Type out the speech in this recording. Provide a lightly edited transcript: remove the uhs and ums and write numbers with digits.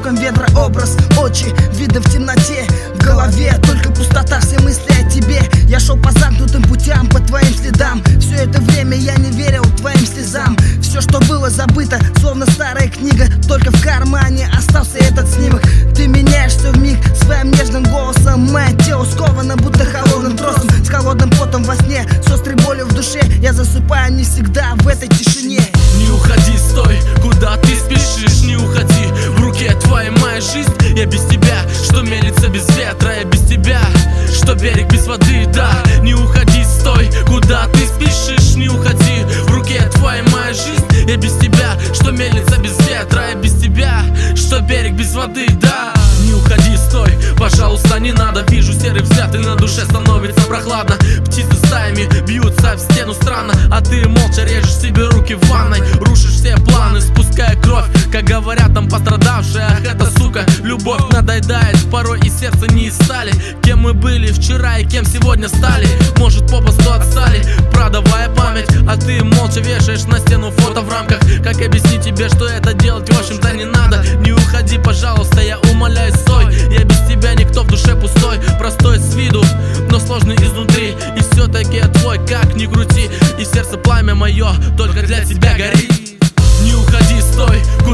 слишком ветрообраз. Очи, виды в темноте, в голове только пустота, все мысли о тебе. Я шел по замкнутым путям, по твоим следам. Все это время я не верил твоим слезам. Все, что было забыто, словно старая книга, только в кармане остался этот снимок. Ты меняешься вмиг своим нежным голосом. Мое тело сковано, будто холодным тросом, с холодным потом во сне, с острой болью в душе. Я засыпаю не всегда в этой тишине. Не уходи, стой, куда ты спешишь. Не уходи, в руке твоя моя жизнь. Я без тебя, что мелится без ветра. Я без тебя, что берег без воды, да. Не уходи, стой, куда ты спешишь. Не уходи, в руке твоя моя жизнь. Я без тебя, что мелится без ветра. Я без тебя, что берег без воды, да. Не уходи, стой, пожалуйста, не надо. Вижу серый взгляд и на душе становится прохладно. Птицы стаями бьются в стену странно, а ты молча режешь себе руки в ванной. Рушишь все планы, спуская кровь, как говорят там пострадавшие. Ах, эта сука, любовь надоедает порой, и сердце не из стали. Кем мы были вчера и кем сегодня стали. Может, попросту отстали, продавая память, а ты молча вешаешь на стену фото в рамках. Как объяснить тебе, что это делать в общем-то не надо? Не уходи,